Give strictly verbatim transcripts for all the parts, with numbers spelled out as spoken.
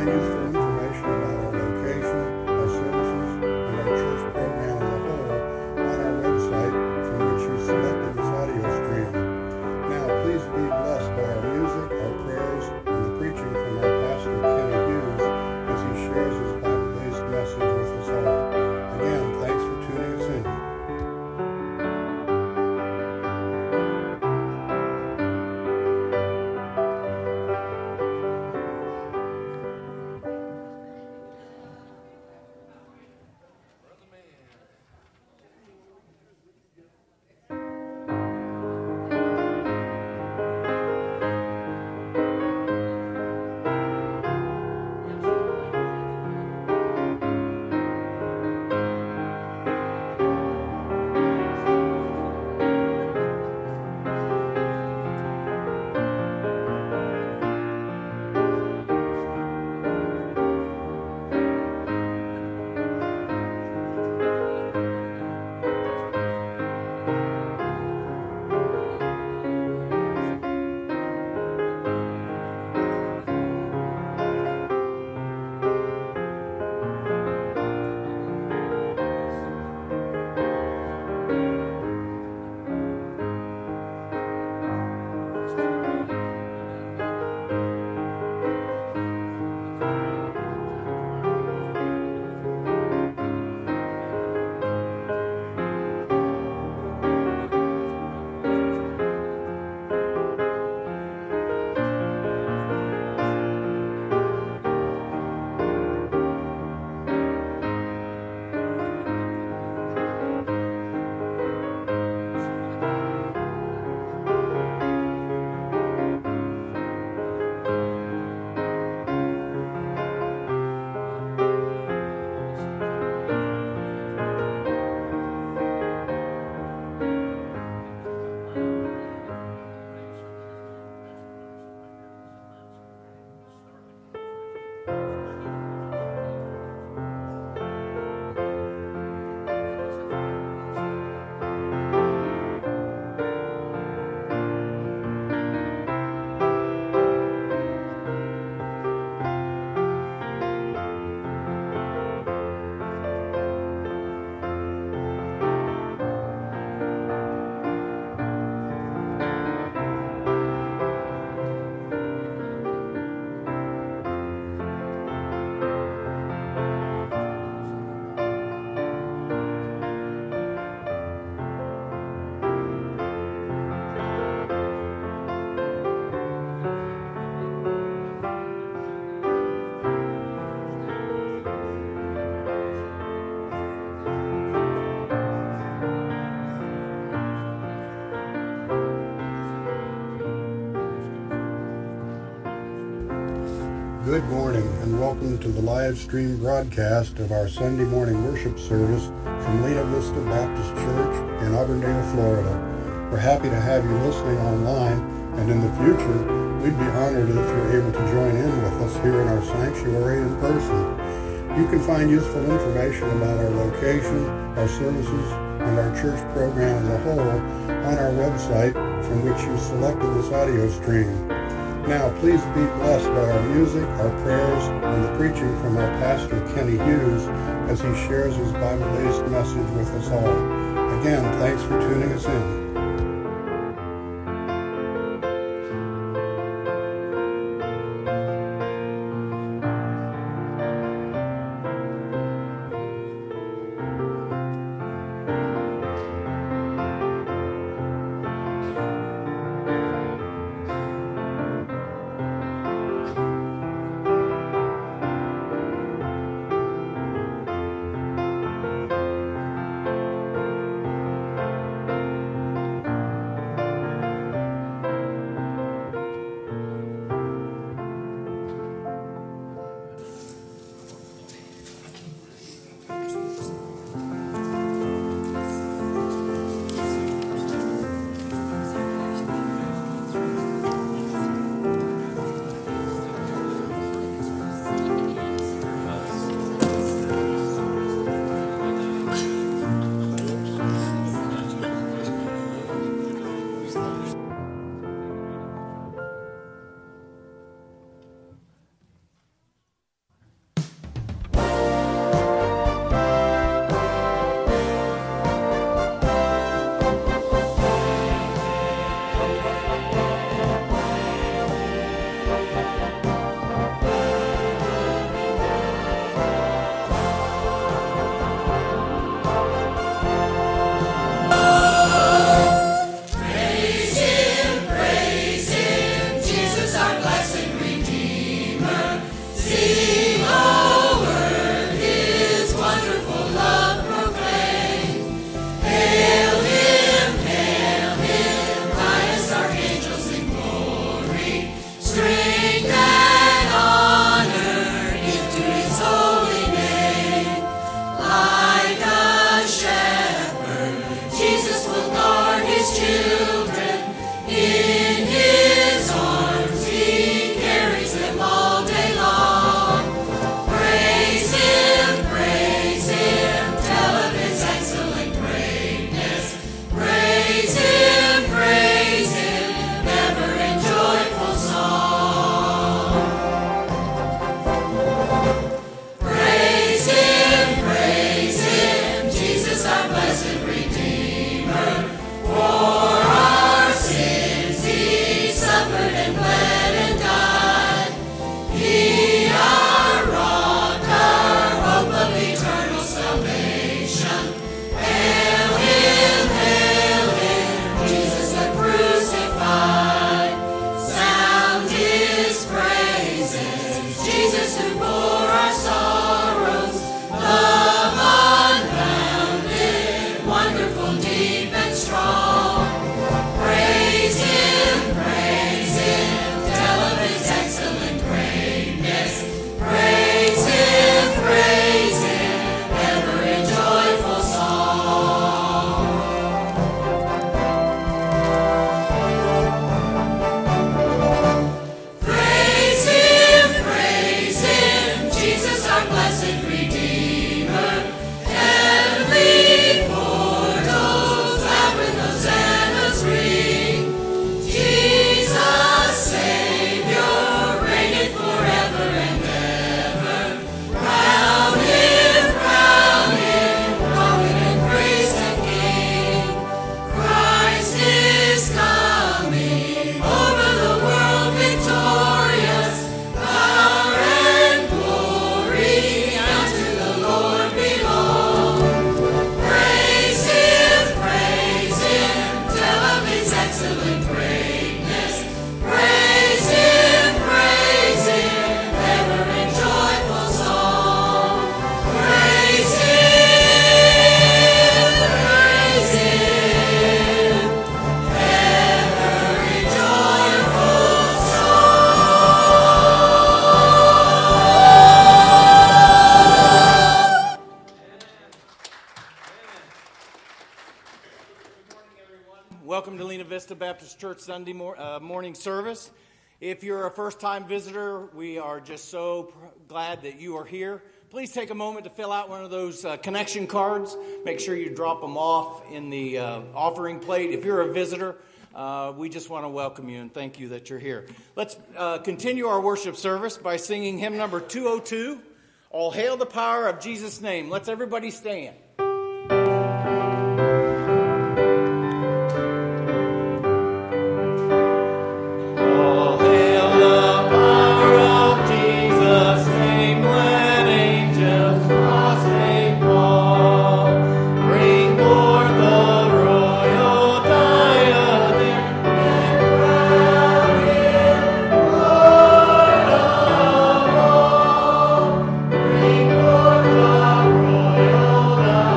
find useful information about our location, our services, and our church program as a whole on our website from which you selected this audio stream. Now, please be blessed by our music, our prayers, and the preaching from our pastor, Kenny Hughes, as he shares his Bible-based message with us all. Again, thanks for tuning us in. Good morning and welcome to the live stream broadcast of our Sunday morning worship service from Lena Vista Baptist Church in Auburndale, Florida. We're happy to have you listening online, and in the future, we'd be honored if you're able to join in with us here in our sanctuary in person. You can find useful information about our location, our services, and our church program as a whole on our website from which you selected this audio stream. Now, please be blessed by our music, our prayers, and the preaching from our pastor, Kenny Hughes, as he shares his Bible-based message with us all. Again, thanks for tuning us in. Welcome to Lena Vista Baptist Church Sunday mor- uh, morning service. If you're a first-time visitor, we are just so pr- glad that you are here. Please take a moment to fill out one of those uh, connection cards. Make sure you drop them off in the uh, offering plate. If you're a visitor, uh, we just want to welcome you and thank you that you're here. Let's uh, continue our worship service by singing hymn number two oh two, All Hail the Power of Jesus' Name. Let's everybody stand. Royal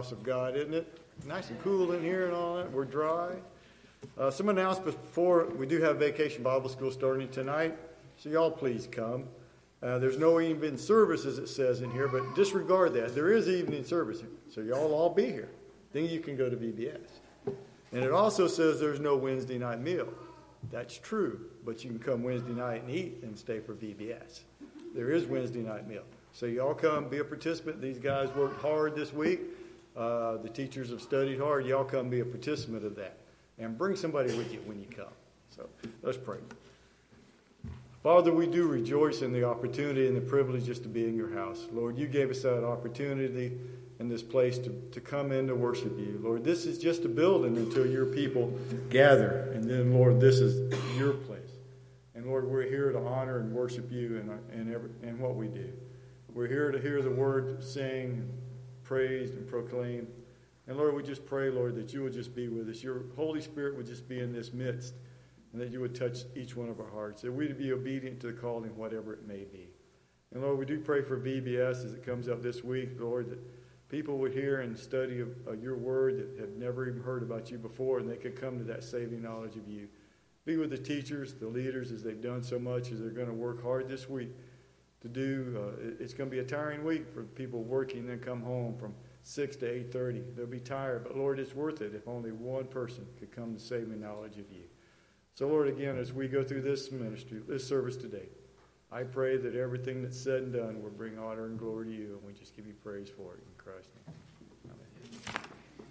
house of God, isn't it? Nice and cool in here and all that. We're dry. Uh, some announcements before. We do have Vacation Bible School starting tonight, so y'all please come. Uh, there's no evening service, as it says in here, but disregard that. There is evening service, so y'all all be here. Then you can go to V B S. And it also says there's no Wednesday night meal. That's true, but you can come Wednesday night and eat and stay for V B S. There is Wednesday night meal. So y'all come, be a participant. These guys worked hard this week. Uh, the teachers have studied hard. Y'all come be a participant of that. And bring somebody with you when you come. So let's pray. Father, we do rejoice in the opportunity and the privilege just to be in your house. Lord, you gave us that opportunity in this place to, to come in to worship you. Lord, this is just a building until your people gather. And then, Lord, this is your place. And, Lord, we're here to honor and worship you in, in, every, in what we do. We're here to hear the word sing, praised, and proclaimed. And, Lord, we just pray, Lord, that you would just be with us. Your Holy Spirit would just be in this midst, and that you would touch each one of our hearts, that we'd be obedient to the calling, whatever it may be. And, Lord, we do pray for V B S as it comes up this week, Lord, that people would hear and study of, of your word that have never even heard about you before, and they could come to that saving knowledge of you. Be with the teachers, the leaders, as they've done so much, as they're going to work hard this week to do. Uh, it's going to be a tiring week for people working and then come home from six to eight thirty. They'll be tired, but Lord, it's worth it if only one person could come to saving knowledge of you. So Lord, again, as we go through this ministry, this service today, I pray that everything that's said and done will bring honor and glory to you, and we just give you praise for it in Christ's name. Amen.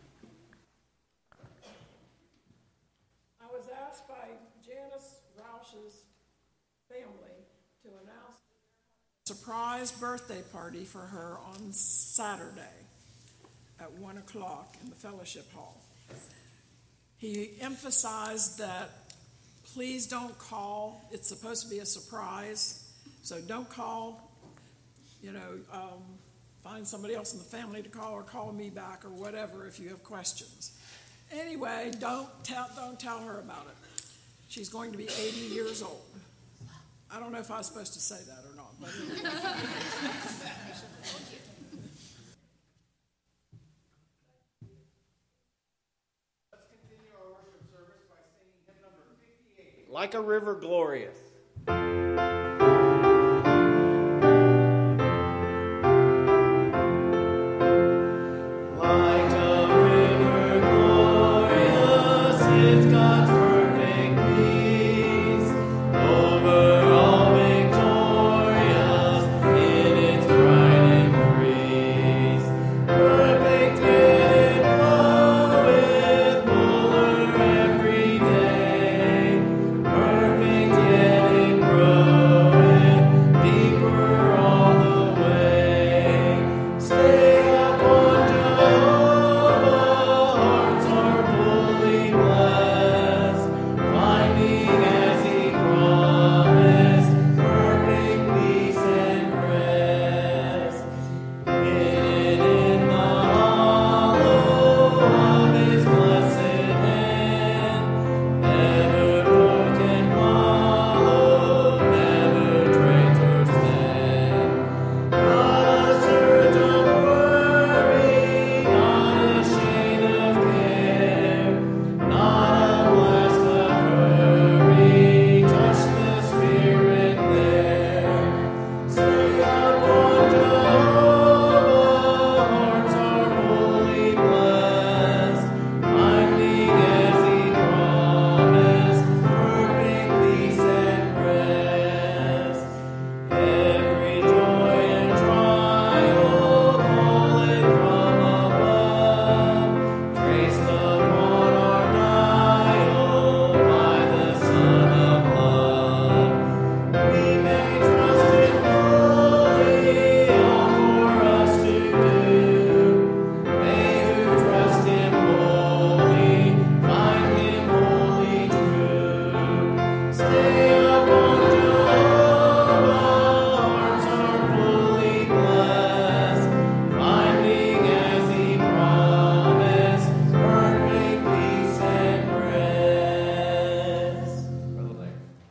I was asked by Janice Roush's family to announce a surprise birthday party for her on Saturday at one o'clock in the fellowship hall. He emphasized that please don't call. It's supposed to be a surprise, so don't call. You know, um, find somebody else in the family to call, or call me back, or whatever if you have questions. Anyway, don't tell don't tell her about it. She's going to be eighty years old. I don't know if I was supposed to say that or not, but anyway. Like a River Glorious.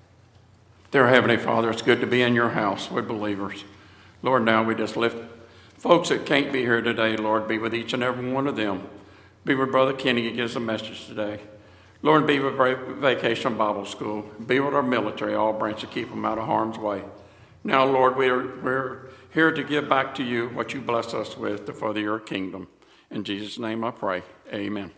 Dear Heavenly Father, it's good to be in your house with believers. Lord, now we just lift Folks that can't be here today, Lord, be with each and every one of them. Be with Brother Kenny who gives a message today. Lord, be with Vacation Bible School. Be with our military, all branches, keep them out of harm's way. Now, Lord, we're, we're here to give back to you what you bless us with to further your kingdom. In Jesus' name I pray. Amen.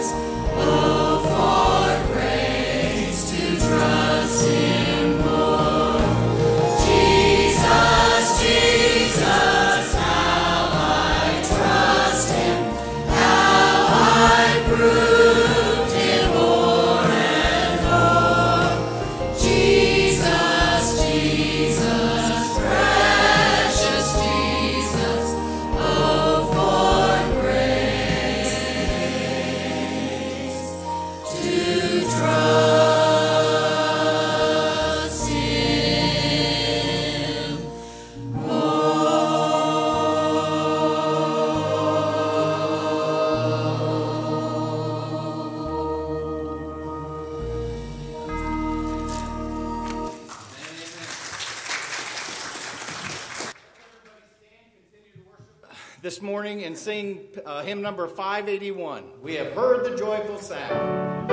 Trust Him more. this morning and sing uh, hymn number five eighty-one. We have heard the joyful sound.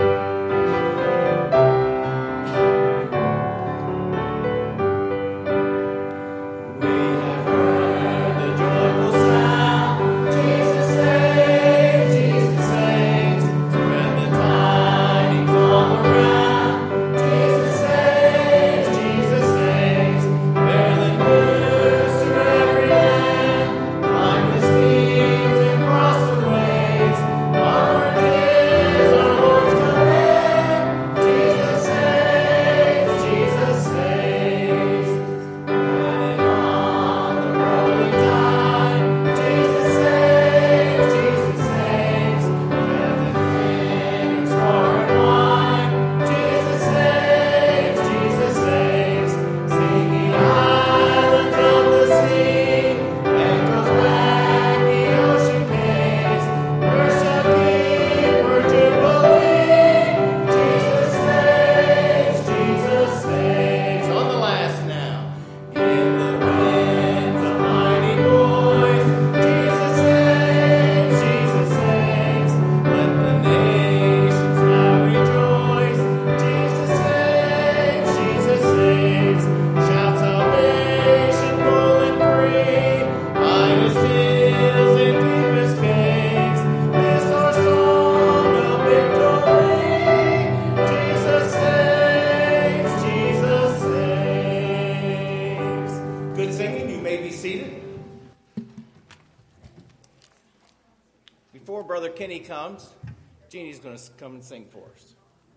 Kenny comes, Jeannie's going to come and sing for us.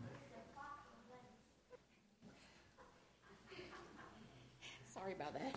Sorry about that.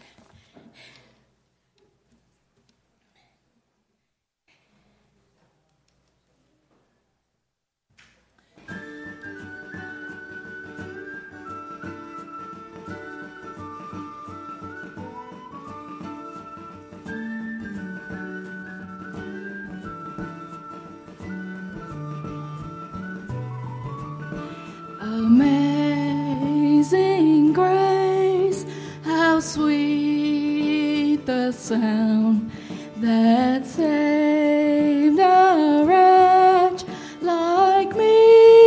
Amazing grace, how sweet the sound that saved a wretch like me.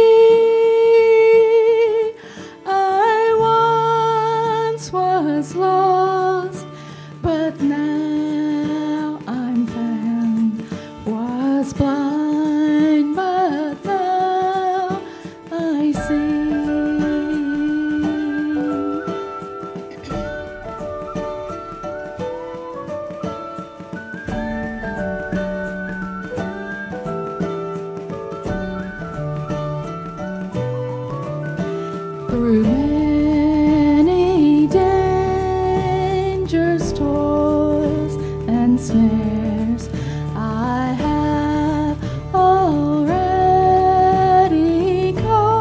I once was lost, but now I'm found, was blind, but now I see. Through many dangers, toils, and snares, I have already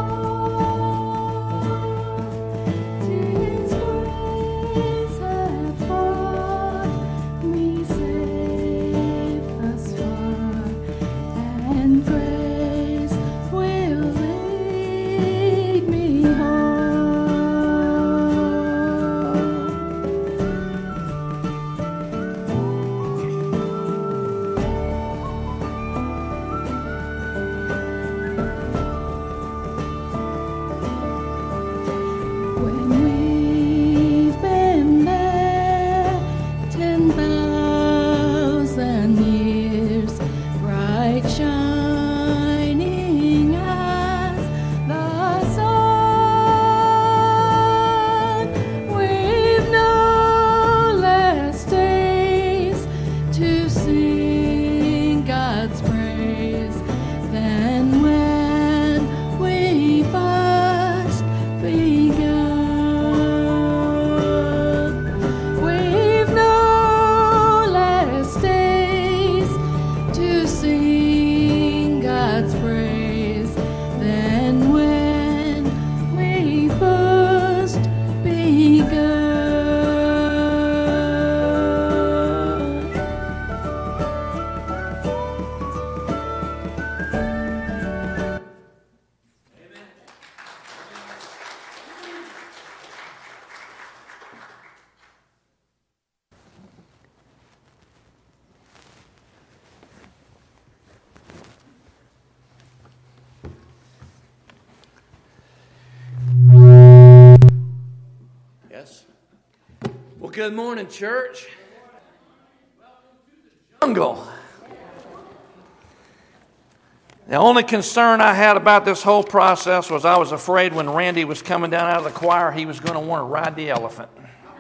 come. His grace hath brought me safe thus far, and grace will lead me home. When we've been there ten thousand years, bright shining as the sun, we've no less days to sing God's praise than when we first began. Well, good morning, church. Jungle. The only concern I had about this whole process was I was afraid when Randy was coming down out of the choir, he was going to want to ride the elephant.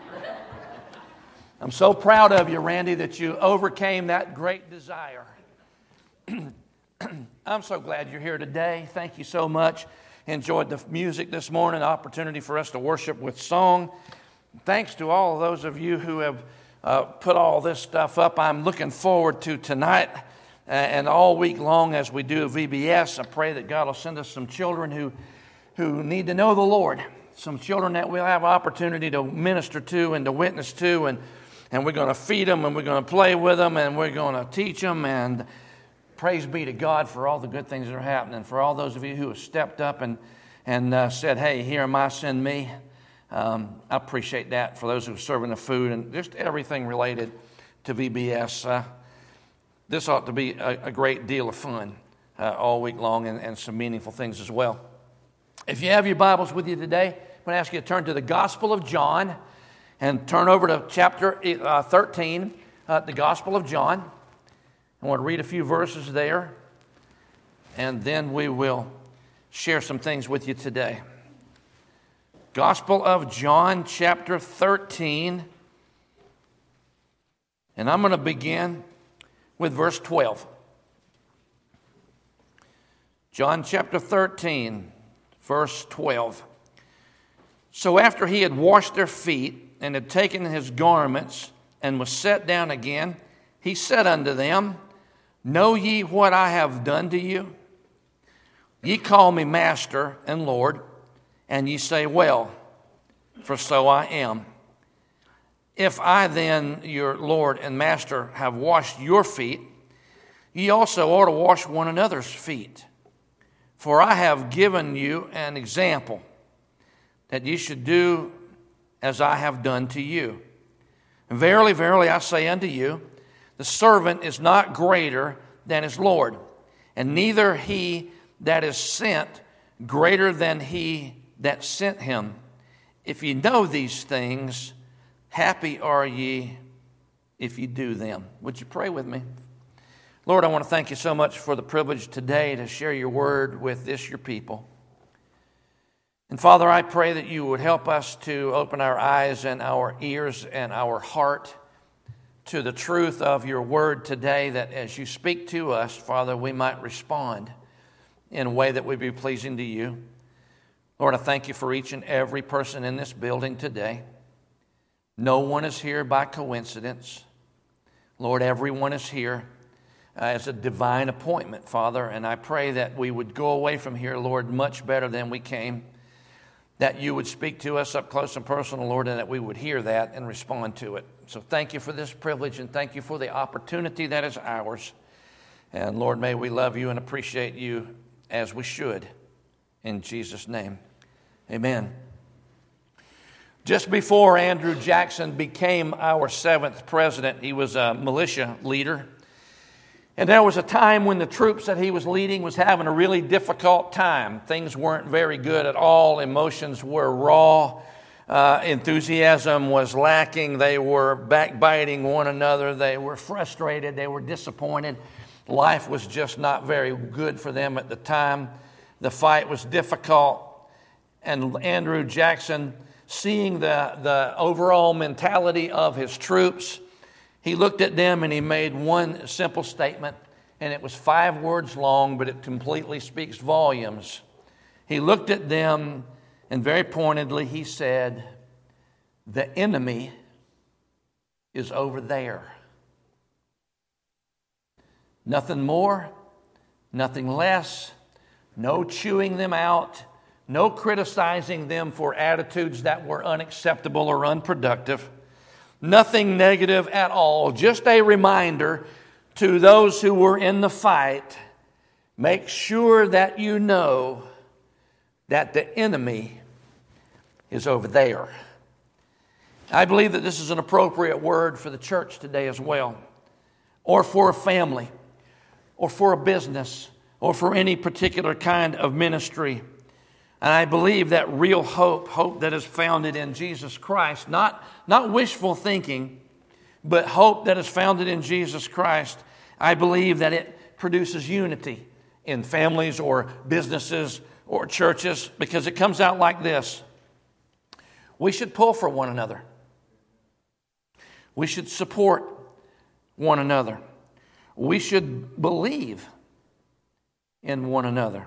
I'm so proud of you, Randy, that you overcame that great desire. I'm so glad you're here today. Thank you so much. Enjoyed the music this morning, opportunity for us to worship with song. Thanks to all of those of you who have uh, put all this stuff up. I'm looking forward to tonight uh, and all week long as we do V B S. I pray that God will send us some children who, who need to know the Lord, some children that we'll have opportunity to minister to and to witness to, and, and we're going to feed them and we're going to play with them and we're going to teach them. And praise be to God for all the good things that are happening. For all those of you who have stepped up and, and uh, said, hey, here am I, send me. Um, I appreciate that. For those who are serving the food and just everything related to V B S. Uh, this ought to be a, a great deal of fun uh, all week long and, and some meaningful things as well. If you have your Bibles with you today, I'm going to ask you to turn to the Gospel of John and turn over to chapter uh, thirteen, uh, the Gospel of John. I want to read a few verses there, and then we will share some things with you today. Gospel of John, chapter thirteen, and I'm going to begin with verse twelve. John chapter thirteen, verse twelve. So after he had washed their feet and had taken his garments and was set down again, he said unto them, Know ye what I have done to you? Ye call me Master and Lord, and ye say, Well, for so I am. If I then, your Lord and Master, have washed your feet, ye also ought to wash one another's feet. For I have given you an example, that ye should do as I have done to you. And verily, verily, I say unto you, the servant is not greater than his Lord, and neither he that is sent greater than he that sent him. If ye know these things, happy are ye if ye do them. Would you pray with me? Lord, I want to thank you so much for the privilege today to share your word with this, your people. And Father, I pray that you would help us to open our eyes and our ears and our heart to the truth of your word today, that as you speak to us, Father, we might respond in a way that would be pleasing to you. Lord, I thank you for each and every person in this building today. No one is here by coincidence. Lord, everyone is here uh, as a divine appointment, Father, and I pray that we would go away from here, Lord, much better than we came, that you would speak to us up close and personal, Lord, and that we would hear that and respond to it. So thank you for this privilege, and thank you for the opportunity that is ours. And Lord, may we love you and appreciate you as we should. In Jesus' name, amen. Just before Andrew Jackson became our seventh president, he was a militia leader. And there was a time when the troops that he was leading was having a really difficult time. Things weren't very good at all. Emotions were raw. Uh, enthusiasm was lacking. They were backbiting one another. They were frustrated. They were disappointed. Life was just not very good for them at the time. The fight was difficult. And Andrew Jackson, seeing the, the overall mentality of his troops, he looked at them and he made one simple statement, and it was five words long, but it completely speaks volumes. He looked at them and very pointedly he said, the enemy is over there. Nothing more, nothing less, no chewing them out, no criticizing them for attitudes that were unacceptable or unproductive. Nothing negative at all. Just a reminder to those who were in the fight, make sure that you know that the enemy is over there. I believe that this is an appropriate word for the church today as well, or for a family, or for a business, or for any particular kind of ministry. And I believe that real hope, hope that is founded in Jesus Christ, not, not wishful thinking, but hope that is founded in Jesus Christ, I believe that it produces unity in families or businesses or churches, because it comes out like this. We should pull for one another. We should support one another. We should believe in one another.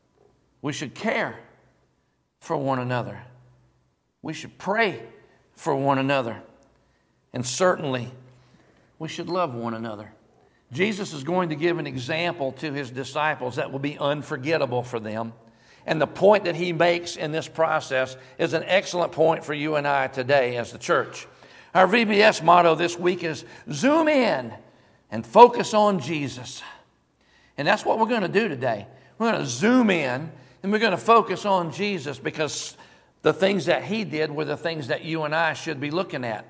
We should care for one another. We should pray for one another. And certainly, we should love one another. Jesus is going to give an example to his disciples that will be unforgettable for them. And the point that he makes in this process is an excellent point for you and I today as the church. Our V B S motto this week is zoom in and focus on Jesus. And that's what we're going to do today. We're going to zoom in and we're going to focus on Jesus, because the things that he did were the things that you and I should be looking at.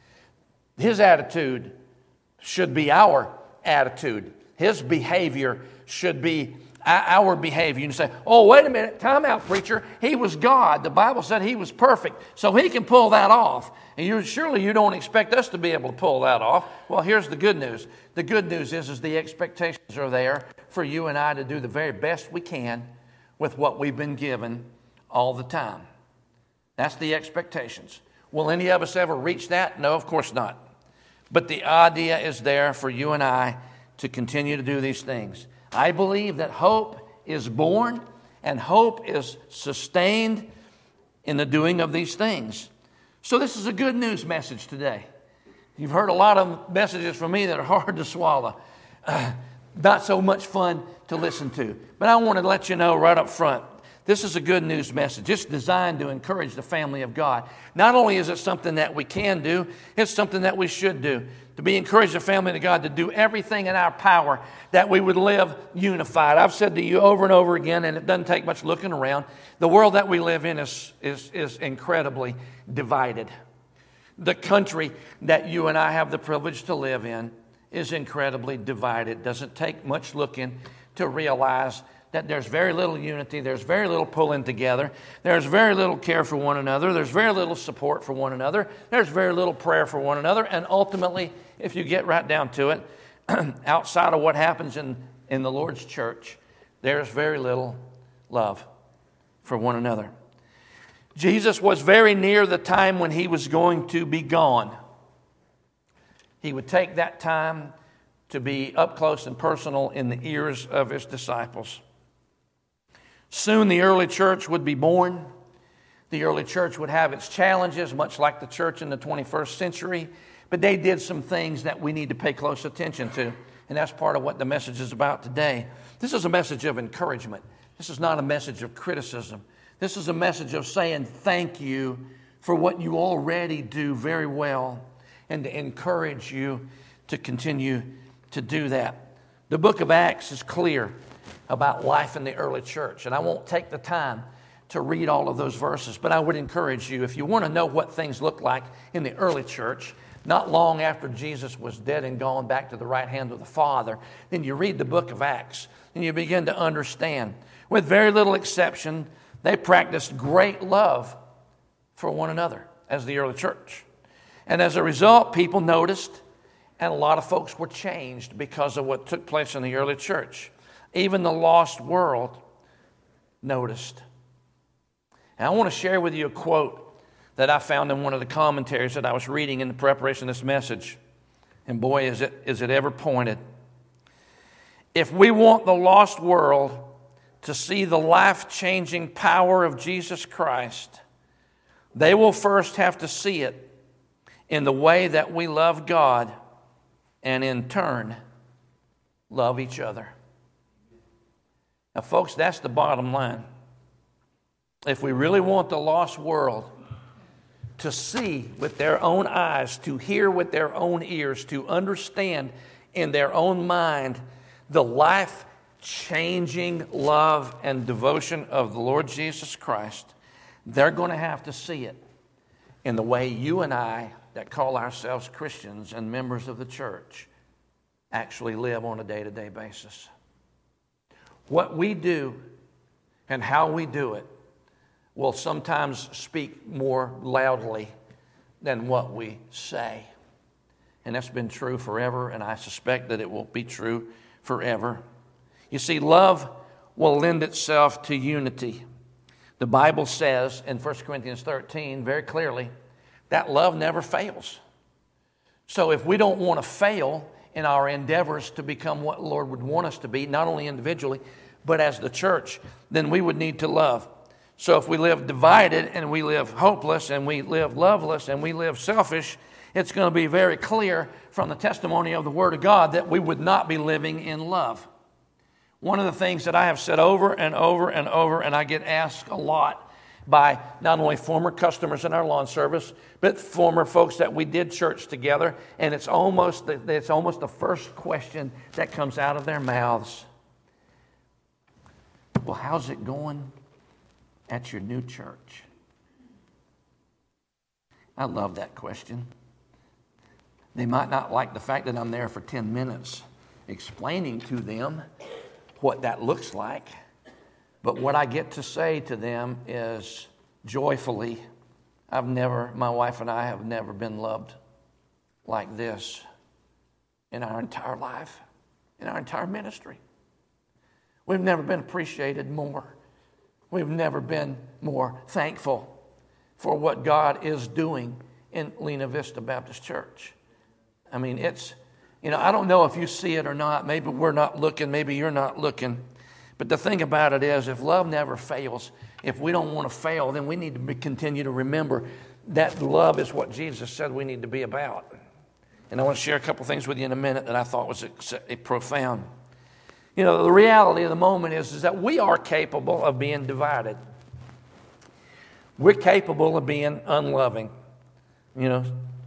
His attitude should be our attitude. His behavior should be our behavior. You say, oh, wait a minute, time out, preacher. He was God. The Bible said he was perfect, so he can pull that off. And you surely you don't expect us to be able to pull that off. Well, here's the good news. The good news is, is the expectations are there for you and I to do the very best we can with what we've been given all the time. That's the expectations. Will any of us ever reach that? No, of course not. But the idea is there for you and I to continue to do these things. I believe that hope is born and hope is sustained in the doing of these things. So this is a good news message today. You've heard a lot of messages from me that are hard to swallow. Uh, not so much fun to listen to. But I want to let you know right up front, this is a good news message. It's designed to encourage the family of God. Not only is it something that we can do, it's something that we should do. To be encouraged the family of God to do everything in our power that we would live unified. I've said to you over and over again, and it doesn't take much looking around, the world that we live in is, is, is incredibly divided. The country that you and I have the privilege to live in is incredibly divided. It doesn't take much looking to realize that there's very little unity, there's very little pulling together, there's very little care for one another, there's very little support for one another, there's very little prayer for one another, and ultimately, if you get right down to it, outside of what happens in, in the Lord's church, there's very little love for one another. Jesus was very near the time when he was going to be gone. He would take that time to be up close and personal in the ears of his disciples. Soon the early church would be born. The early church would have its challenges, much like the church in the twenty-first century. But they did some things that we need to pay close attention to. And that's part of what the message is about today. This is a message of encouragement. This is not a message of criticism. This is a message of saying thank you for what you already do very well, and to encourage you to continue to do that. The book of Acts is clear about life in the early church, and I won't take the time to read all of those verses, but I would encourage you, if you want to know what things looked like in the early church, not long after Jesus was dead and gone back to the right hand of the Father, then you read the book of Acts, and you begin to understand. With very little exception, they practiced great love for one another as the early church. And as a result, people noticed, and a lot of folks were changed because of what took place in the early church. Even the lost world noticed. And I want to share with you a quote that I found in one of the commentaries that I was reading in the preparation of this message. And boy, is it, is it ever pointed. If we want the lost world to see the life-changing power of Jesus Christ, they will first have to see it in the way that we love God and in turn love each other. Now, folks, that's the bottom line. If we really want the lost world to see with their own eyes, to hear with their own ears, to understand in their own mind the life-changing love and devotion of the Lord Jesus Christ, they're going to have to see it in the way you and I that call ourselves Christians and members of the church actually live on a day-to-day basis. What we do and how we do it will sometimes speak more loudly than what we say. And that's been true forever, and I suspect that it will be true forever. You see, love will lend itself to unity. The Bible says in First Corinthians thirteen very clearly that love never fails. So if we don't want to fail in our endeavors to become what the Lord would want us to be, not only individually, but as the church, then we would need to love. So if we live divided and we live hopeless and we live loveless and we live selfish, it's going to be very clear from the testimony of the Word of God that we would not be living in love. One of the things that I have said over and over and over, and I get asked a lot by not only former customers in our lawn service, but former folks that we did church together, and it's almost the, it's almost the first question that comes out of their mouths. Well, how's it going at your new church? I love that question. They might not like the fact that I'm there for ten minutes explaining to them what that looks like. But what I get to say to them is joyfully, I've never, my wife and I have never been loved like this in our entire life, in our entire ministry. We've never been appreciated more. We've never been more thankful for what God is doing in Lena Vista Baptist Church. I mean, it's, you know, I don't know if you see it or not. Maybe we're not looking, maybe you're not looking. But the thing about it is, if love never fails, if we don't want to fail, then we need to be, continue to remember that love is what Jesus said we need to be about. And I want to share a couple things with you in a minute that I thought was a, a profound. You know, the reality of the moment is, is that we are capable of being divided. We're capable of being unloving. You know,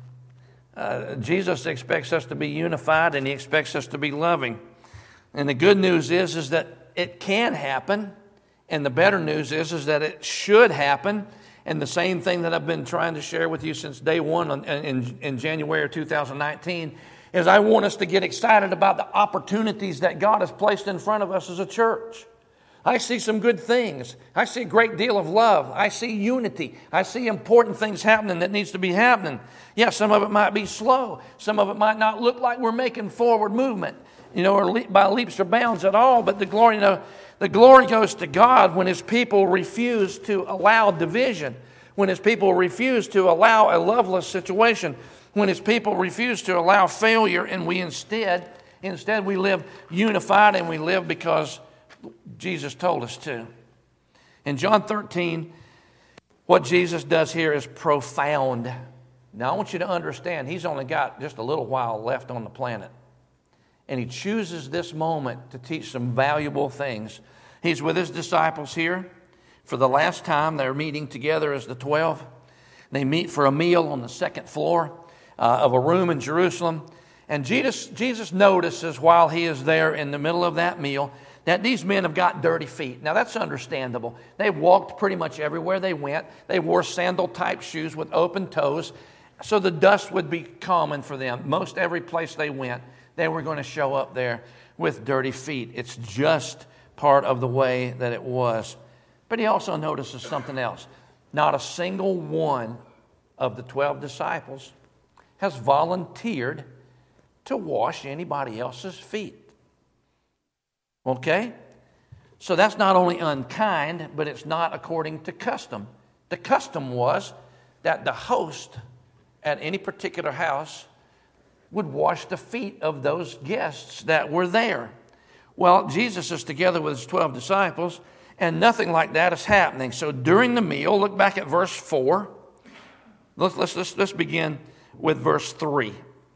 uh, Jesus expects us to be unified, and he expects us to be loving. And the good news is, is that it can happen, and the better news is, is that it should happen. And the same thing that I've been trying to share with you since day one in, in, in January of two thousand nineteen is I want us to get excited about the opportunities that God has placed in front of us as a church. I see some good things. I see a great deal of love. I see unity. I see important things happening that needs to be happening. Yeah, some of it might be slow. Some of it might not look like we're making forward movement, you know, or le- by leaps or bounds at all. But the glory, you know, the glory goes to God when his people refuse to allow division, when his people refuse to allow a loveless situation, when his people refuse to allow failure, and we instead, instead we live unified, and we live because Jesus told us to. In John thirteen, what Jesus does here is profound. Now I want you to understand, he's only got just a little while left on the planet. And he chooses this moment to teach some valuable things. He's with his disciples here. For the last time, they're meeting together as the twelve. They meet for a meal on the second floor uh, of a room in Jerusalem. And Jesus, Jesus notices while he is there in the middle of that meal that these men have got dirty feet. Now, that's understandable. They walked pretty much everywhere they went. They wore sandal-type shoes with open toes, so the dust would be common for them. Most every place they went, they were going to show up there with dirty feet. It's just part of the way that it was. But he also notices something else. Not a single one of the twelve disciples has volunteered to wash anybody else's feet. Okay? So that's not only unkind, but it's not according to custom. The custom was that the host at any particular house would wash the feet of those guests that were there. Well, Jesus is together with his twelve disciples, and nothing like that is happening. So during the meal, look back at verse four. Let's, let's, let's, let's begin with verse three.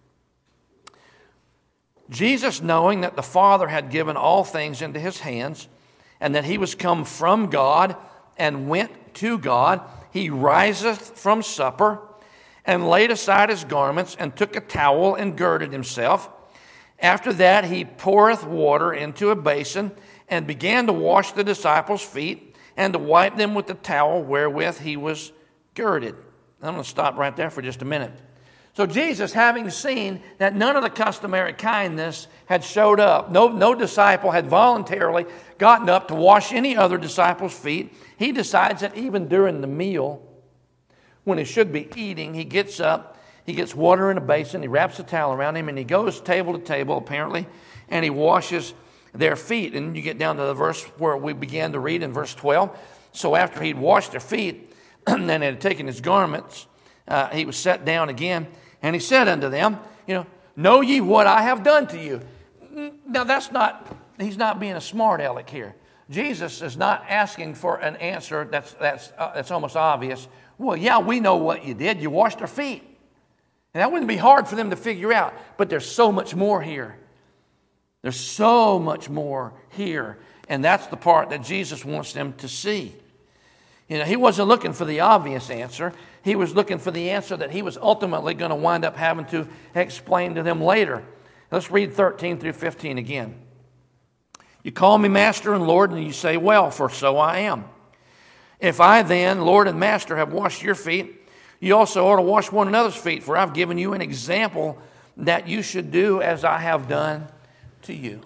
Jesus, knowing that the Father had given all things into his hands, and that he was come from God and went to God, he riseth from supper, and laid aside his garments, and took a towel, and girded himself. After that he poureth water into a basin, and began to wash the disciples' feet, and to wipe them with the towel wherewith he was girded. I'm going to stop right there for just a minute. So Jesus, having seen that none of the customary kindness had showed up, no, no disciple had voluntarily gotten up to wash any other disciple's feet, he decides that even during the meal, when he should be eating, he gets up, he gets water in a basin, he wraps a towel around him, and he goes table to table, apparently, and he washes their feet. And you get down to the verse where we began to read in verse twelve. So after he'd washed their feet, and had taken his garments, uh, he was set down again, and he said unto them, you know, know ye what I have done to you? Now that's not, he's not being a smart aleck here. Jesus is not asking for an answer that's, that's, uh, that's almost obvious. Well, yeah, we know what you did. You washed our feet. And that wouldn't be hard for them to figure out. But there's so much more here. There's so much more here. And that's the part that Jesus wants them to see. You know, he wasn't looking for the obvious answer. He was looking for the answer that he was ultimately going to wind up having to explain to them later. Let's read thirteen through fifteen again. You call me Master and Lord, and you say, well, for so I am. If I then, Lord and Master, have washed your feet, you also ought to wash one another's feet, for I've given you an example that you should do as I have done to you.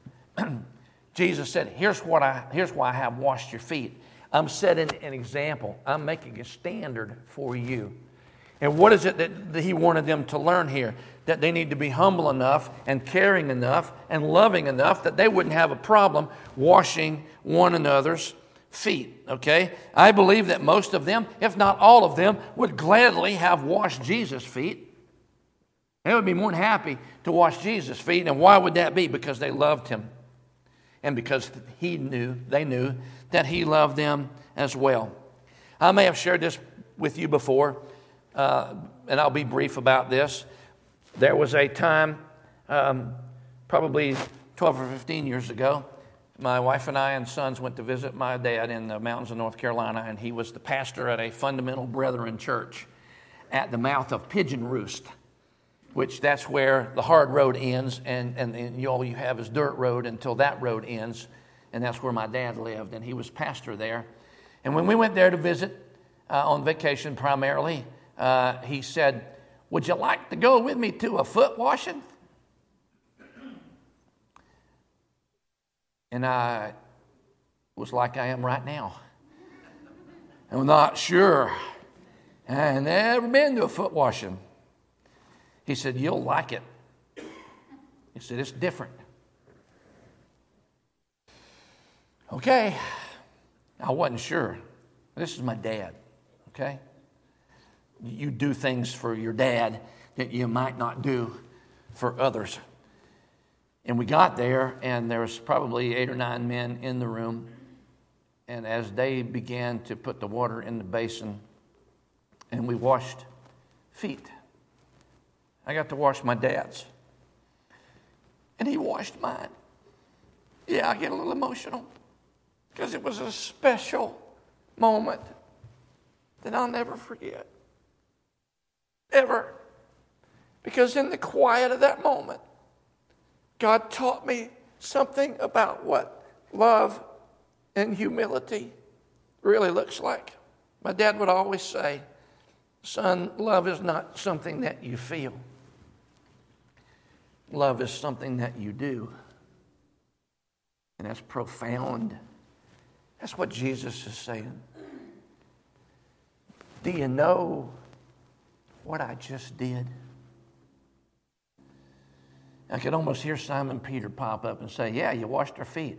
Jesus said, here's what I here's why I have washed your feet. I'm setting an example. I'm making a standard for you. And what is it that, that he wanted them to learn here? That they need to be humble enough and caring enough and loving enough that they wouldn't have a problem washing one another's feet. Okay? I believe that most of them, if not all of them, would gladly have washed Jesus' feet. They would be more than happy to wash Jesus' feet. And why would that be? Because they loved him. And because he knew, they knew that he loved them as well. I may have shared this with you before, uh, and I'll be brief about this. There was a time, um, probably twelve or fifteen years ago, my wife and I and sons went to visit my dad in the mountains of North Carolina, and he was the pastor at a Fundamental Brethren church at the mouth of Pigeon Roost, which that's where the hard road ends, and, and, and all you have is dirt road until that road ends, and that's where my dad lived, and he was pastor there. And when we went there to visit uh, on vacation primarily, uh, he said, would you like to go with me to a foot washing? And I was like I am right now. I'm not sure. I've never been to a foot washing. He said, you'll like it. He said, it's different. Okay. I wasn't sure. This is my dad, okay? You do things for your dad that you might not do for others. And we got there, and there was probably eight or nine men in the room. And as they began to put the water in the basin, and we washed feet, I got to wash my dad's. And he washed mine. Yeah, I get a little emotional because it was a special moment that I'll never forget. Ever. Because in the quiet of that moment, God taught me something about what love and humility really looks like. My dad would always say, son, love is not something that you feel. Love is something that you do. And that's profound. That's what Jesus is saying. Do you know what I just did? I could almost hear Simon Peter pop up and say, yeah, you washed our feet.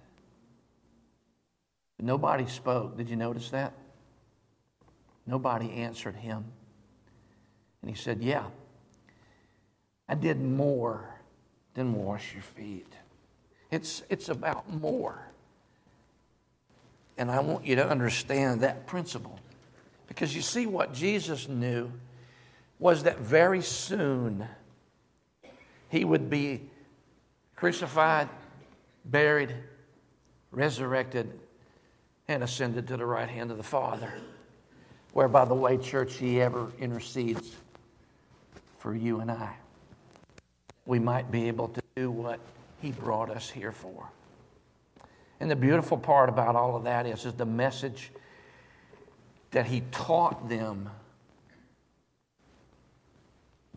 But nobody spoke. Did you notice that? Nobody answered him. And he said, yeah, I did more than wash your feet. It's, it's about more. And I want you to understand that principle. Because you see, what Jesus knew was that very soon he would be crucified, buried, resurrected, and ascended to the right hand of the Father. Where, by the way, church, he ever intercedes for you and I. We might be able to do what he brought us here for. And the beautiful part about all of that is, is the message that he taught them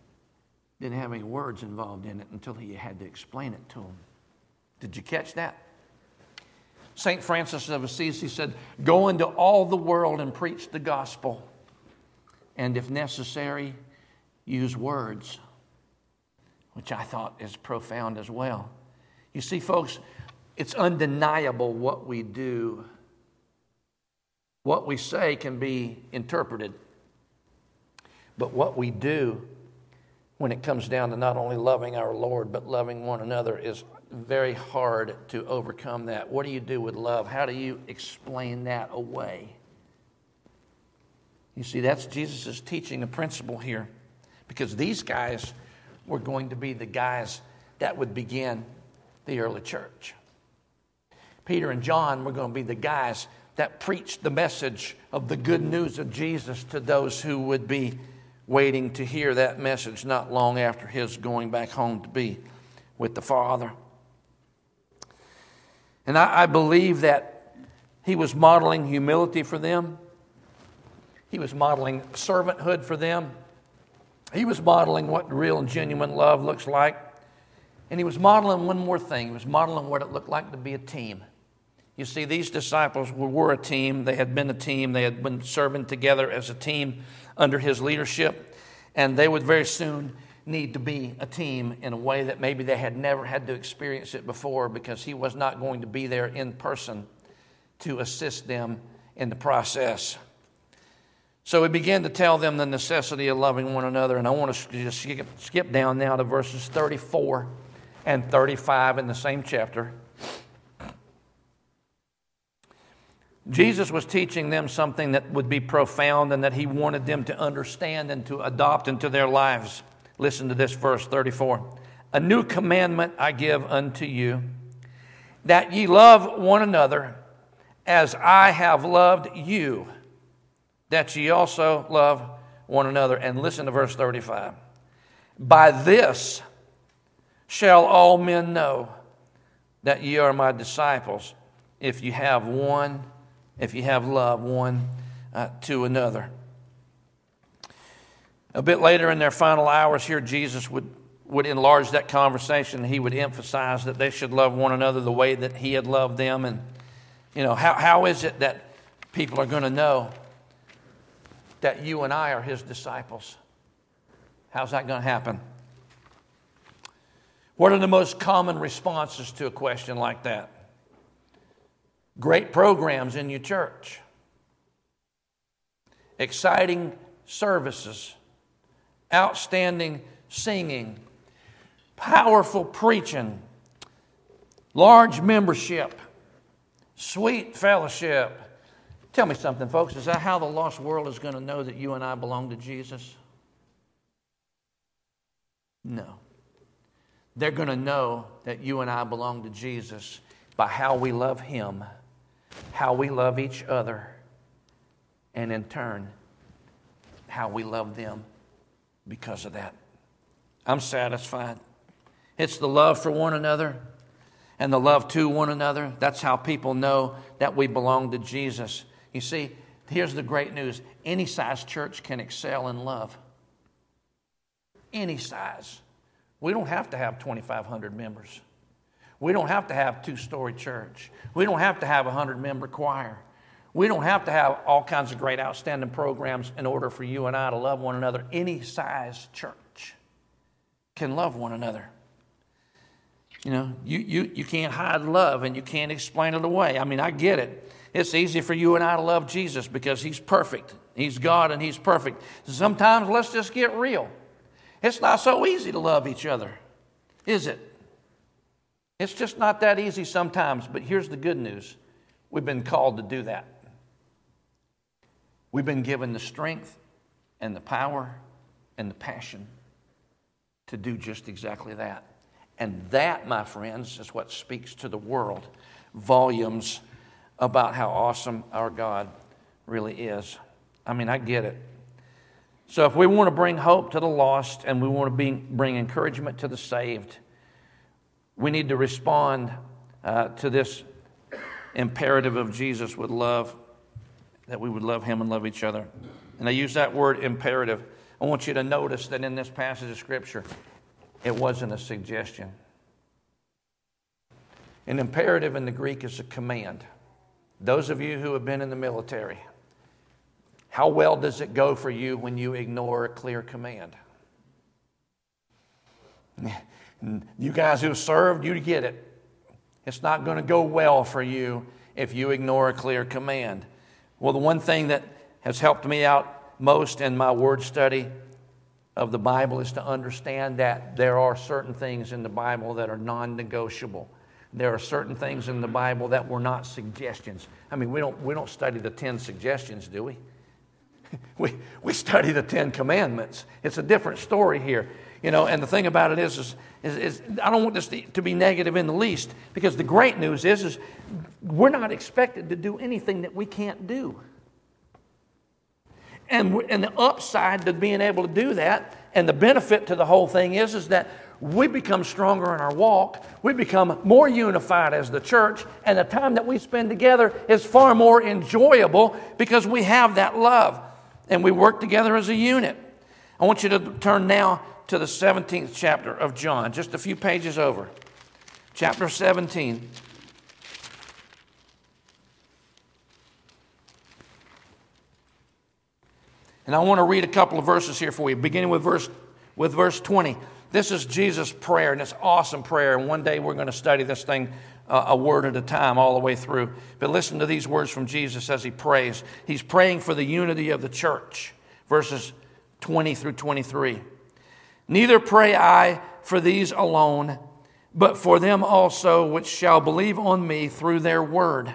didn't have any words involved in it until he had to explain it to them. Did you catch that? Saint Francis of Assisi said, go into all the world and preach the gospel. And if necessary, use words. Which I thought is profound as well. You see, folks, it's undeniable what we do. What we say can be interpreted. But what we do when it comes down to not only loving our Lord, but loving one another is very hard to overcome that. What do you do with love? How do you explain that away? You see, that's Jesus' teaching a principle here. Because these guys were going to be the guys that would begin the early church. Peter and John were going to be the guys that preached the message of the good news of Jesus to those who would be waiting to hear that message not long after his going back home to be with the Father. And I, I believe that he was modeling humility for them. He was modeling servanthood for them. He was modeling what real and genuine love looks like. And he was modeling one more thing. He was modeling what it looked like to be a team. You see, these disciples were a team. They had been a team. They had been serving together as a team under his leadership. And they would very soon need to be a team in a way that maybe they had never had to experience it before, because he was not going to be there in person to assist them in the process. So he began to tell them the necessity of loving one another. And I want to just skip, skip down now to verses thirty-four and thirty-five in the same chapter. Jesus was teaching them something that would be profound and that he wanted them to understand and to adopt into their lives. Listen to this verse thirty-four. A new commandment I give unto you, that ye love one another as I have loved you, that ye also love one another. And listen to verse thirty-five. By this shall all men know that ye are my disciples, if you have one, if you have love one uh, to another. A bit later in their final hours here, Jesus would, would enlarge that conversation. He would emphasize that they should love one another the way that he had loved them. And, you know, how, how is it that people are going to know that you and I are his disciples? How's that going to happen? What are the most common responses to a question like that? Great programs in your church. Exciting services. Outstanding singing. Powerful preaching. Large membership. Sweet fellowship. Tell me something, folks. Is that how the lost world is going to know that you and I belong to Jesus? No. They're going to know that you and I belong to Jesus by how we love him, how we love each other, and in turn, how we love them because of that. I'm satisfied. It's the love for one another and the love to one another. That's how people know that we belong to Jesus. You see, here's the great news. Any size church can excel in love. Any size. We don't have to have twenty-five hundred members. We don't have to have two-story church. We don't have to have a hundred-member choir. We don't have to have all kinds of great outstanding programs in order for you and I to love one another. Any size church can love one another. You know, you, you, you can't hide love and you can't explain it away. I mean, I get it. It's easy for you and I to love Jesus because he's perfect. He's God and he's perfect. Sometimes let's just get real. It's not so easy to love each other, is it? It's just not that easy sometimes, but here's the good news. We've been called to do that. We've been given the strength and the power and the passion to do just exactly that. And that, my friends, is what speaks to the world volumes about how awesome our God really is. I mean, I get it. So if we want to bring hope to the lost and we want to be, bring encouragement to the saved, we need to respond uh, to this imperative of Jesus with love, that we would love him and love each other. And I use that word imperative. I want you to notice that in this passage of Scripture, it wasn't a suggestion. An imperative in the Greek is a command. Those of you who have been in the military, how well does it go for you when you ignore a clear command? You guys who served, you get it. It's not going to go well for you if you ignore a clear command. Well, the one thing that has helped me out most in my word study of the Bible is to understand that there are certain things in the Bible that are non-negotiable. There are certain things in the Bible that were not suggestions. I mean, we don't we don't study the ten suggestions, do we? we we study the Ten Commandments. It's a different story here. You know, and the thing about it is, is, is, is I don't want this to be negative in the least, because the great news is, is we're not expected to do anything that we can't do. And, and the upside to being able to do that, and the benefit to the whole thing is, is that we become stronger in our walk, we become more unified as the church, and the time that we spend together is far more enjoyable because we have that love, and we work together as a unit. I want you to turn now to the seventeenth chapter of John, just a few pages over. Chapter seventeen. And I want to read a couple of verses here for you, beginning with verse with verse twenty. This is Jesus' prayer, and it's an awesome prayer. And one day we're going to study this thing uh, a word at a time all the way through. But listen to these words from Jesus as he prays. He's praying for the unity of the church. Verses twenty through twenty-three. Neither pray I for these alone, but for them also which shall believe on me through their word,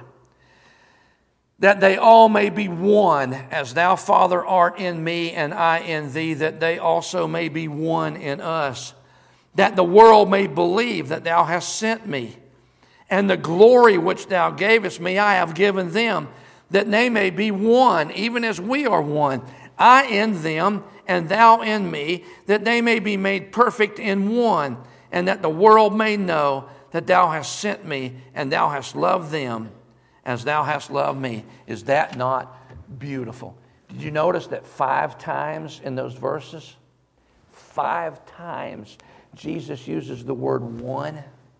that they all may be one, as thou, Father, art in me, and I in thee, that they also may be one in us, that the world may believe that thou hast sent me. And the glory which thou gavest me I have given them, that they may be one, even as we are one, I in them, and thou in me, that they may be made perfect in one, and that the world may know that thou hast sent me, and thou hast loved them as thou hast loved me. Is that not beautiful? Did you notice that five times in those verses, five times Jesus uses the word one?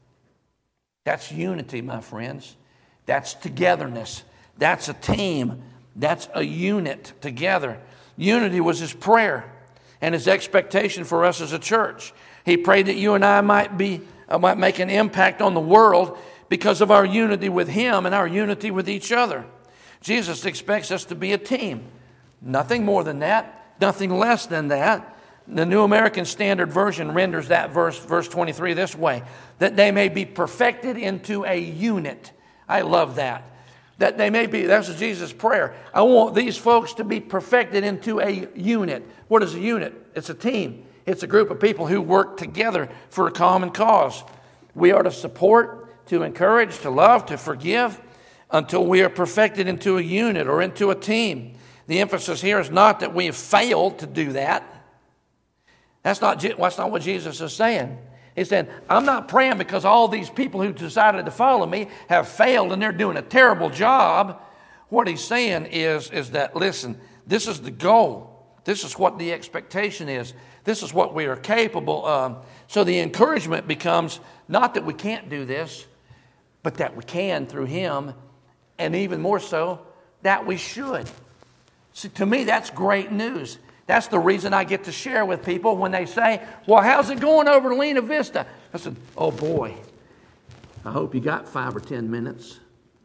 That's unity, my friends. That's togetherness. That's a team. That's a unit together. Unity was his prayer and his expectation for us as a church. He prayed that you and I might be uh, might make an impact on the world because of our unity with him and our unity with each other. Jesus expects us to be a team. Nothing more than that, nothing less than that. The New American Standard Version renders that verse, verse twenty-three, this way: that they may be perfected into a unit. I love that. That they may be, that's Jesus' prayer. I want these folks to be perfected into a unit. What is a unit? It's a team. It's a group of people who work together for a common cause. We are to support, to encourage, to love, to forgive until we are perfected into a unit or into a team. The emphasis here is not that we have failed to do that. That's not, that's not what Jesus is saying. He said, I'm not praying because all these people who decided to follow me have failed and they're doing a terrible job. What he's saying is, is that, listen, this is the goal. This is what the expectation is. This is what we are capable of. So the encouragement becomes not that we can't do this, but that we can through him, and even more so, that we should. So to me, that's great news. That's the reason I get to share with people when they say, well, how's it going over to Lena Vista? I said, oh boy, I hope you got five or ten minutes.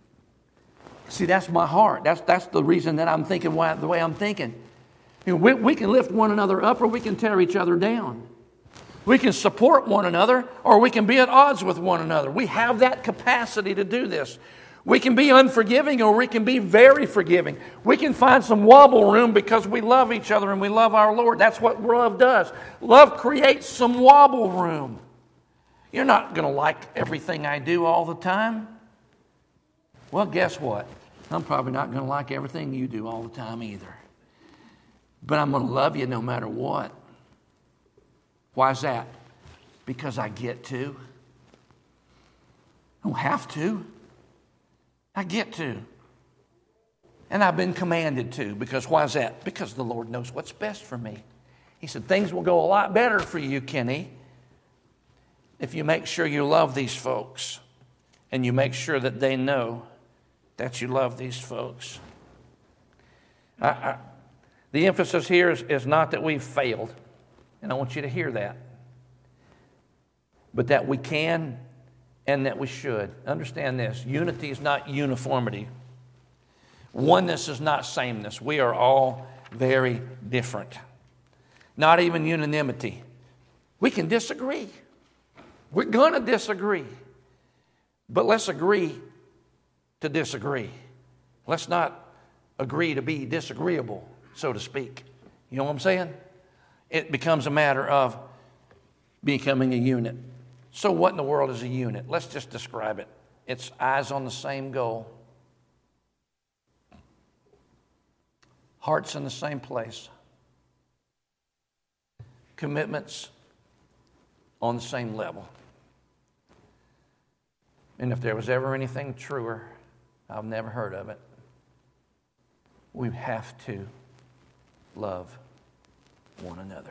See, that's my heart. That's that's the reason that I'm thinking why, the way I'm thinking. You know, we, we can lift one another up or we can tear each other down. We can support one another or we can be at odds with one another. We have that capacity to do this. We can be unforgiving or we can be very forgiving. We can find some wobble room because we love each other and we love our Lord. That's what love does. Love creates some wobble room. You're not going to like everything I do all the time. Well, guess what? I'm probably not going to like everything you do all the time either. But I'm going to love you no matter what. Why is that? Because I get to. I don't have to. I get to. And I've been commanded to. Because why is that? Because the Lord knows what's best for me. He said, things will go a lot better for you, Kenny, if you make sure you love these folks and you make sure that they know that you love these folks. I, I, the emphasis here is, is not that we've failed, and I want you to hear that, but that we can and that we should. Understand this, unity is not uniformity. Oneness is not sameness. We are all very different. Not even unanimity. We can disagree. We're going to disagree. But let's agree to disagree. Let's not agree to be disagreeable, so to speak. You know what I'm saying? It becomes a matter of becoming a unit. So what in the world is a unit? Let's just describe it. It's eyes on the same goal. Hearts in the same place. Commitments on the same level. And if there was ever anything truer, I've never heard of it. We have to love one another.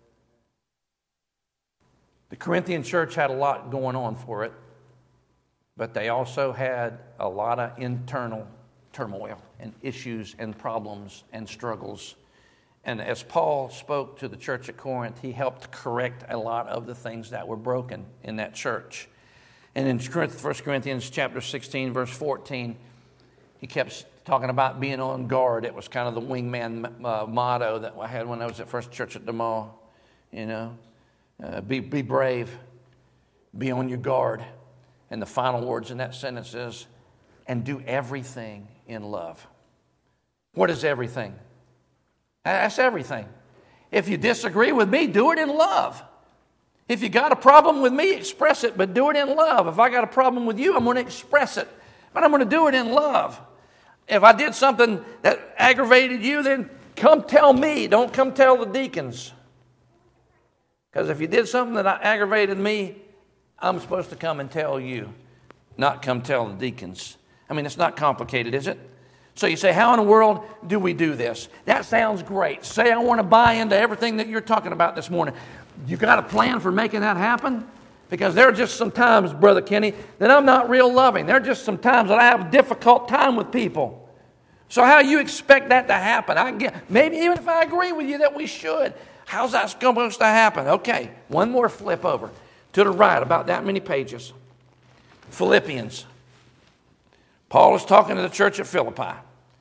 The Corinthian church had a lot going on for it, but they also had a lot of internal turmoil and issues and problems and struggles. And as Paul spoke to the church at Corinth, he helped correct a lot of the things that were broken in that church. And in First Corinthians chapter sixteen, verse fourteen, he kept talking about being on guard. It was kind of the wingman uh, motto that I had when I was at First Church at the Mall. You know, uh, be, be brave, be on your guard. And the final words in that sentence is, and do everything in love. What is everything? That's everything. If you disagree with me, do it in love. If you got a problem with me, express it, but do it in love. If I got a problem with you, I'm going to express it, but I'm going to do it in love. If I did something that aggravated you, then come tell me. Don't come tell the deacons. Because if you did something that aggravated me, I'm supposed to come and tell you, not come tell the deacons. I mean, it's not complicated, is it? So you say, how in the world do we do this? That sounds great. Say I want to buy into everything that you're talking about this morning. You got a plan for making that happen? Because there are just some times, Brother Kenny, that I'm not real loving. There are just some times that I have a difficult time with people. So how do you expect that to happen? I get, maybe even if I agree with you that we should, how's that supposed to happen? Okay, one more flip over to the right, about that many pages. Philippians. Paul is talking to the church at Philippi.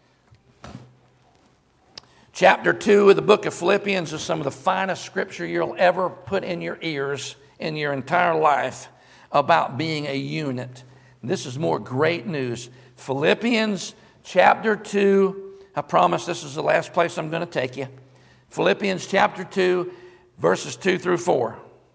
Chapter two of the book of Philippians is some of the finest scripture you'll ever put in your ears in your entire life about being a unit. This is more great news. Philippians chapter two. I promise this is the last place I'm going to take you. Philippians chapter two, verses two through four.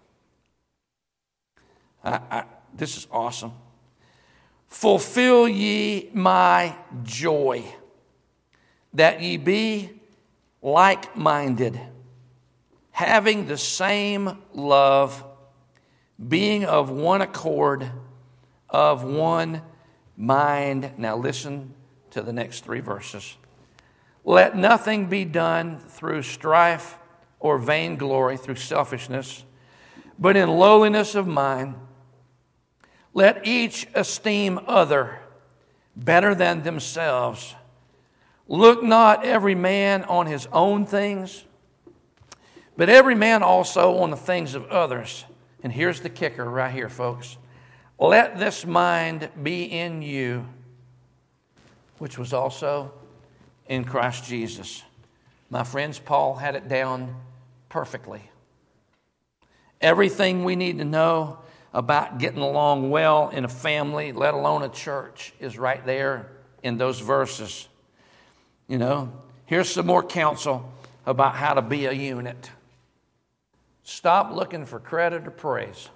I, I, this is awesome. Fulfill ye my joy, that ye be like-minded, having the same love, being of one accord, of one mind. Now listen to the next three verses. Let nothing be done through strife or vainglory, through selfishness, but in lowliness of mind. Let each esteem other better than themselves. Look not every man on his own things, but every man also on the things of others. And here's the kicker right here, folks. Let this mind be in you, which was also in Christ Jesus. My friends, Paul had it down perfectly. Everything we need to know about getting along well in a family, let alone a church, is right there in those verses. You know, here's some more counsel about how to be a unit. Stop looking for credit or praise.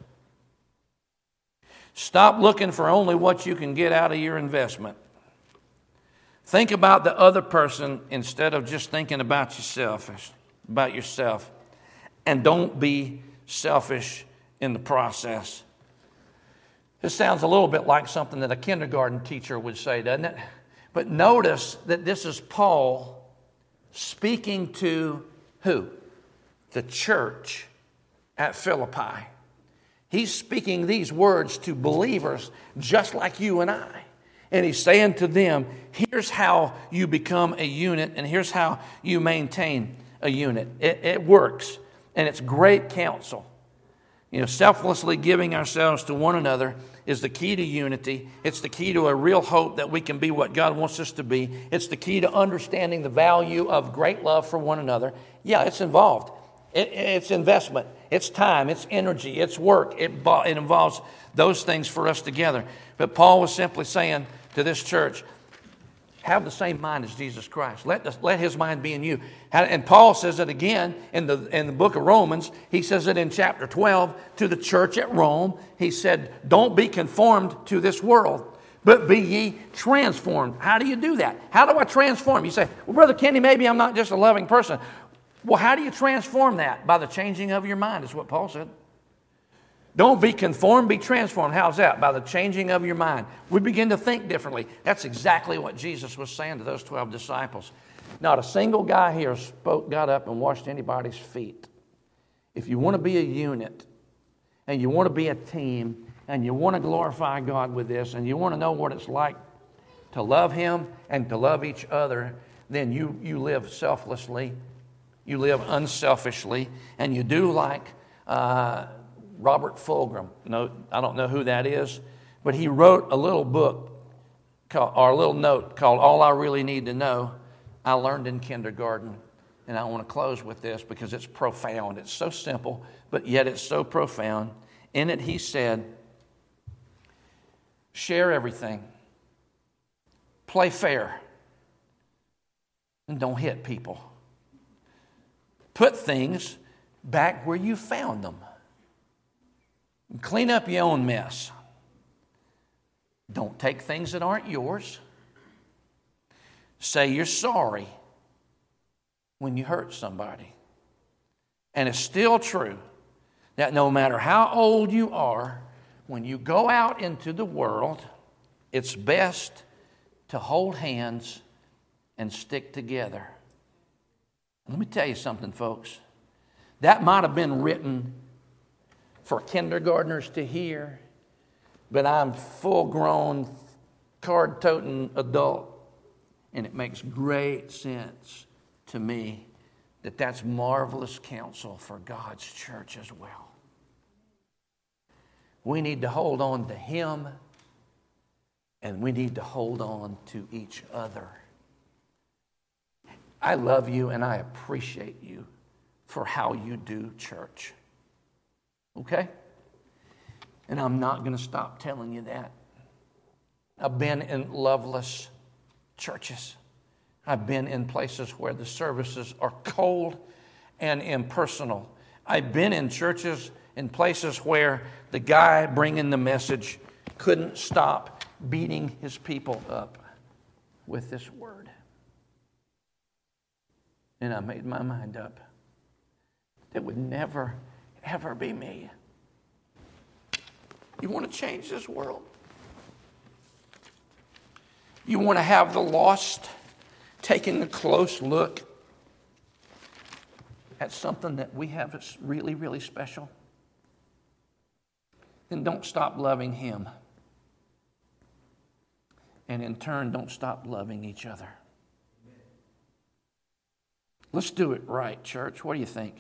Stop looking for only what you can get out of your investment. Think about the other person instead of just thinking about yourself, about yourself. And don't be selfish in the process. This sounds a little bit like something that a kindergarten teacher would say, doesn't it? But notice that this is Paul speaking to who? the church at Philippi. He's speaking these words to believers just like you and I. And he's saying to them, here's how you become a unit, and here's how you maintain a unit. It, it works, and it's great counsel. You know, selflessly giving ourselves to one another is the key to unity. It's the key to a real hope that we can be what God wants us to be. It's the key to understanding the value of great love for one another. Yeah, it's involved. It, it's investment. It's time. It's energy. It's work. It, it involves those things for us together. But Paul was simply saying to this church, have the same mind as Jesus Christ. Let, the, let his mind be in you. And Paul says it again in the, in the book of Romans. He says it in chapter twelve to the church at Rome. He said, don't be conformed to this world, but be ye transformed. How do you do that? How do I transform? You say, well, Brother Kenny, maybe I'm not just a loving person. Well, how do you transform that? By the changing of your mind, is what Paul said. Don't be conformed, be transformed. How's that? By the changing of your mind. We begin to think differently. That's exactly what Jesus was saying to those twelve disciples. Not a single guy here spoke, got up and washed anybody's feet. If you want to be a unit, and you want to be a team, and you want to glorify God with this, and you want to know what it's like to love Him and to love each other, then you, you live selflessly, you live unselfishly, and you do like uh, Robert Fulghum. No, I don't know who that is, but he wrote a little book, called, or a little note called All I Really Need to Know, I Learned in Kindergarten. And I want to close with this because it's profound. It's so simple, but yet it's so profound. In it, he said, share everything, play fair, and don't hit people. Put things back where you found them. Clean up your own mess. Don't take things that aren't yours. Say you're sorry when you hurt somebody. And it's still true that no matter how old you are, when you go out into the world, it's best to hold hands and stick together. Let me tell you something, folks. That might have been written for kindergartners to hear, but I'm full-grown, card-toting adult, and it makes great sense to me that that's marvelous counsel for God's church as well. We need to hold on to Him, and we need to hold on to each other. I love you and I appreciate you for how you do church. Okay? And I'm not going to stop telling you that. I've been in loveless churches. I've been in places where the services are cold and impersonal. I've been in churches in places where the guy bringing the message couldn't stop beating his people up with this word. And I made my mind up. It would never, ever be me. You want to change this world? You want to have the lost taking a close look at something that we have that's really, really special? Then don't stop loving Him. And in turn, don't stop loving each other. Let's do it right, church. What do you think?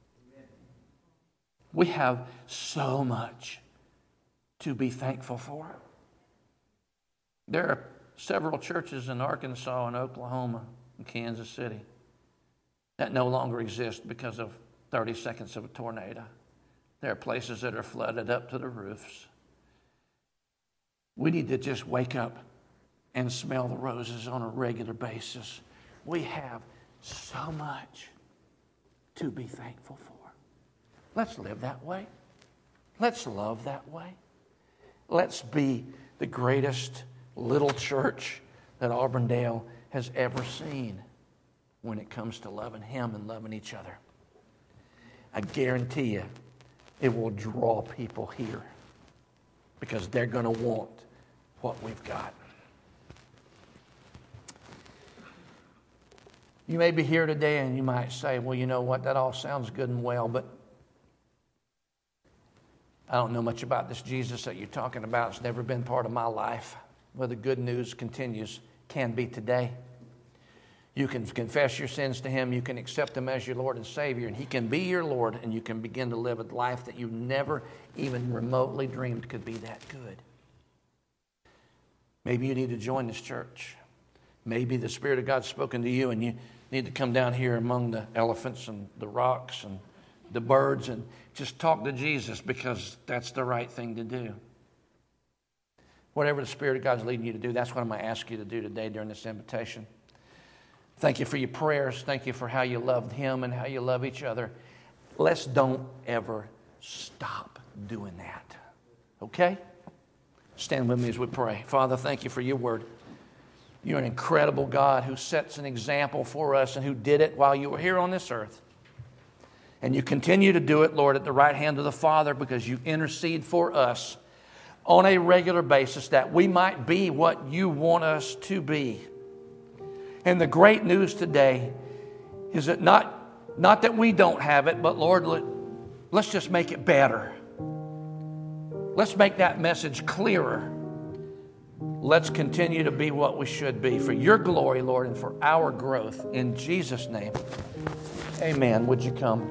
We have so much to be thankful for. There are several churches in Arkansas and Oklahoma and Kansas City that no longer exist because of thirty seconds of a tornado. There are places that are flooded up to the roofs. We need to just wake up and smell the roses on a regular basis. We have so much to be thankful for. Let's live that way. Let's love that way. Let's be the greatest little church that Auburndale has ever seen when it comes to loving Him and loving each other. I guarantee you it will draw people here because they're going to want what we've got. You may be here today and you might say, well, you know what, that all sounds good and well, but I don't know much about this Jesus that you're talking about. It's never been part of my life. Well, the good news continues, can be today. You can confess your sins to Him. You can accept Him as your Lord and Savior, and He can be your Lord, and you can begin to live a life that you never even remotely dreamed could be that good. Maybe you need to join this church. Maybe the Spirit of God's spoken to you, and you need to come down here among the elephants and the rocks and the birds and just talk to Jesus, because that's the right thing to do. Whatever the Spirit of God's leading you to do, that's what I'm going to ask you to do today during this invitation. Thank you for your prayers. Thank you for how you loved Him and how you love each other. Let's don't ever stop doing that. Okay? Stand with me as we pray. Father, thank you for your word. You're an incredible God who sets an example for us and who did it while you were here on this earth. And you continue to do it, Lord, at the right hand of the Father, because you intercede for us on a regular basis that we might be what you want us to be. And the great news today is that not, not that we don't have it, but Lord, let, let's just make it better. Let's make that message clearer. Let's continue to be what we should be for your glory, Lord, and for our growth. In Jesus' name, amen. Would you come?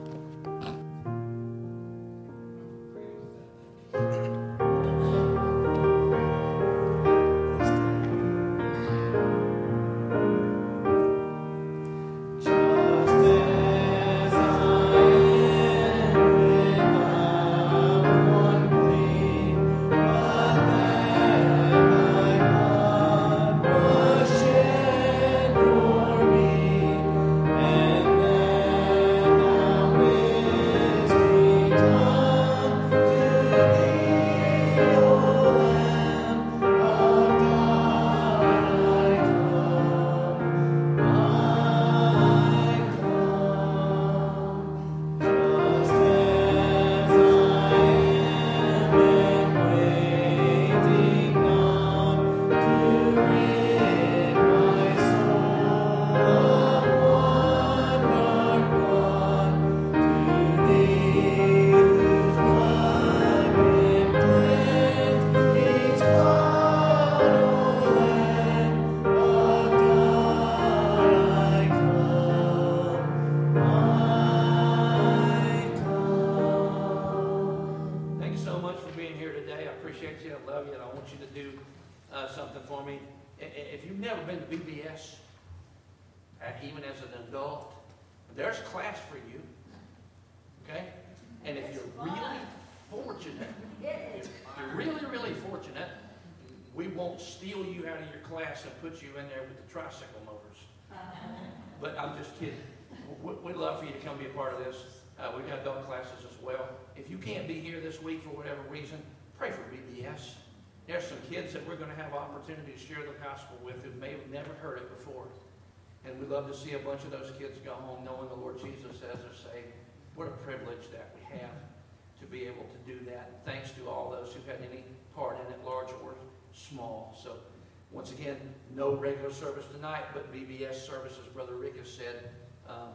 Even as an adult, there's class for you, okay? And if you're really fortunate, if you're really, really fortunate, we won't steal you out of your class and put you in there with the tricycle motors. But I'm just kidding. We'd love for you to come be a part of this. Uh, we've got adult classes as well. If you can't be here this week for whatever reason, pray for B B S. There's some kids that we're going to have opportunity to share the gospel with who may have never heard it before. And we'd love to see a bunch of those kids go home knowing the Lord Jesus as their Savior. What a privilege that we have to be able to do that. Thanks to all those who've had any part in it, large or small. So once again, no regular service tonight, but B B S service, as Brother Rick has said. Um,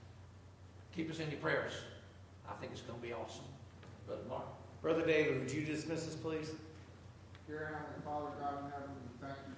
keep us in your prayers. I think it's going to be awesome. Brother Mark. Brother David, would you dismiss us, please? Dear Heavenly Father, God in heaven, we thank you